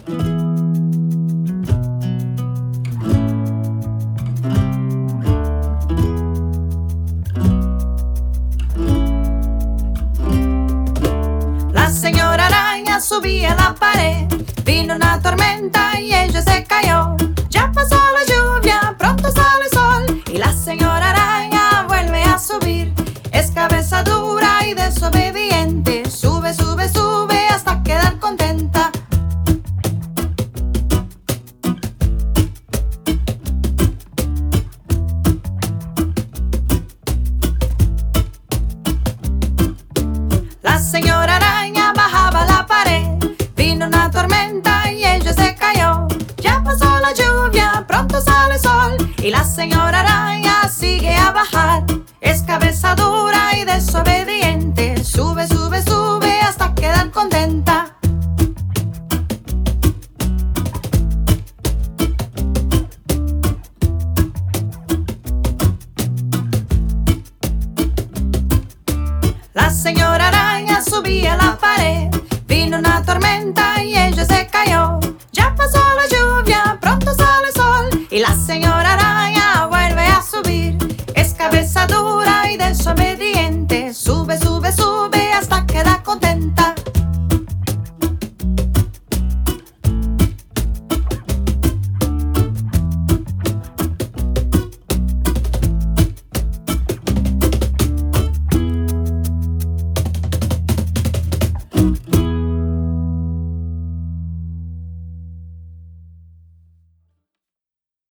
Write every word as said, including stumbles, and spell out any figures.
La señora araña subía a la pared, vino una tormenta y ella se cayó. Ya pasó la lluvia, pronto sale el sol y la señora araña vuelve a subir. Es cabeza dura y desobediente, sube, sube, sube hasta quedar contenta. La señora araña bajaba la pared, vino una tormenta y ella se cayó. Ya pasó la lluvia, pronto sale el sol y la señora araña sigue a bajar. Es cabeza dura y desobediente, sube, sube, sube hasta quedar contenta. La señora araña subía a la